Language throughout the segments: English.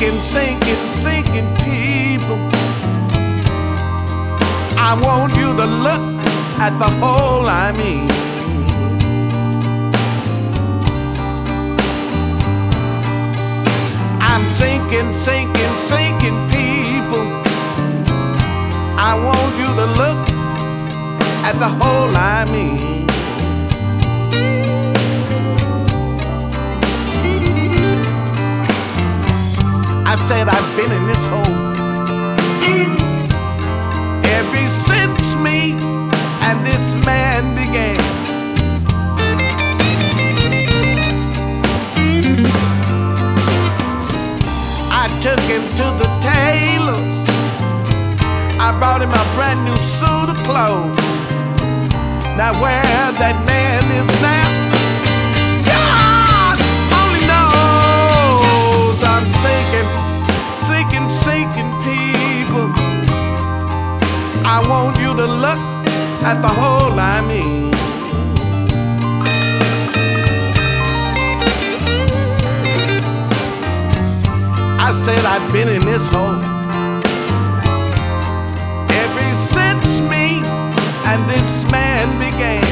sinking, sinking, sinking people. I want you to look at the hole I'm in. I'm sinking, sinking, sinking people. I want you to look at the hole I'm in. I said I've been in this hole ever since me and this man began. I took him to the tailor's. I brought him a brand new suit of clothes. Now where that man is now, God only knows. I'm sinking, sinking, sinking people. I want you to look at the hole I'm in. I said I've been in this hole ever since me and this man began.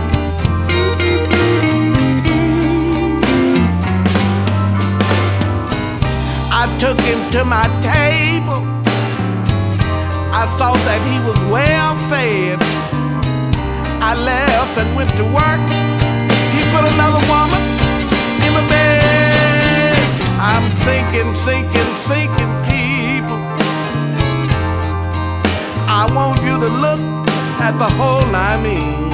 I took him to my table. I saw that he was well fed. I left and went to work. He put another woman in my bed. I'm sinking, sinking, sinking people. I want you to look at the hole I'm in.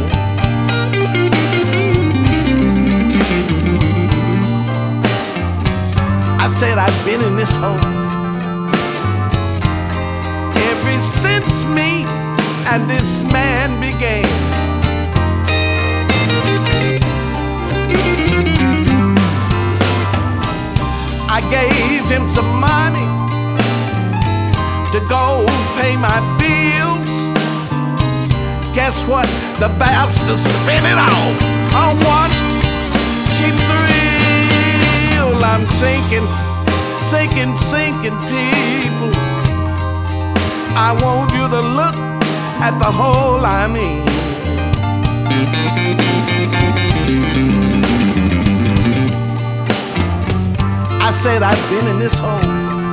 I said I've been in this hole ever since me and this man began. I gave him some money to go pay my bills. Guess what? The bastard spent it all on one cheap thrill. I'm sinking, sinking, sinking people. I want you to look at the hole I'm in. I said I've been in this hole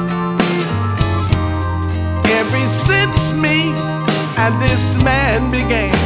ever since me and this man began.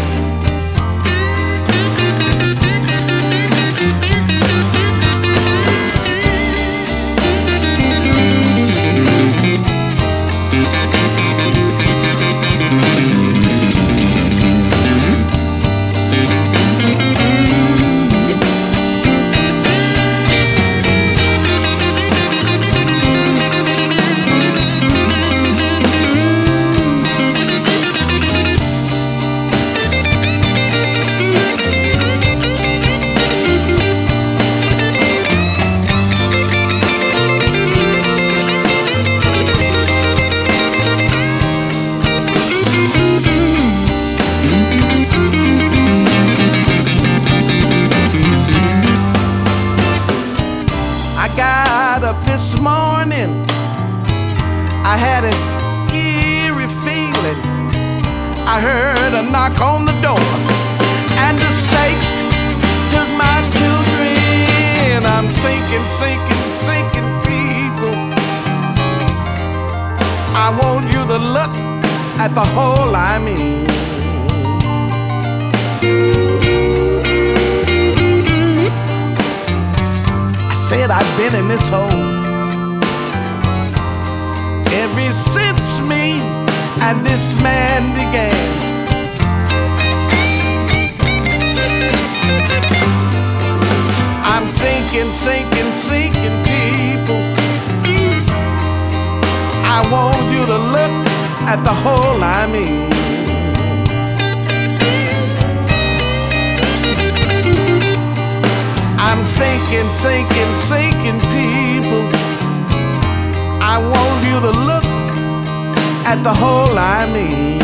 Got up this morning, I had an eerie feeling. I heard a knock on the door, and the state took my children. I'm sinking, sinking, sinking people. I want you to look at the hole I'm in. Said I've been in this hole ever since me and this man began. I'm sinking, sinking, sinking people. I want you to look at the hole I'm in. I'm sinking, sinking, sinking people. I want you to look at the hole I'm in.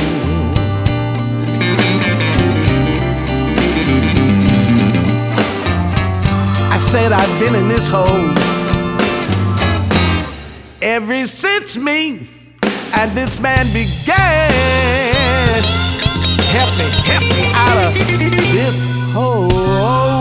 I said I've been in this hole ever since me and this man began. Help me out of this hole.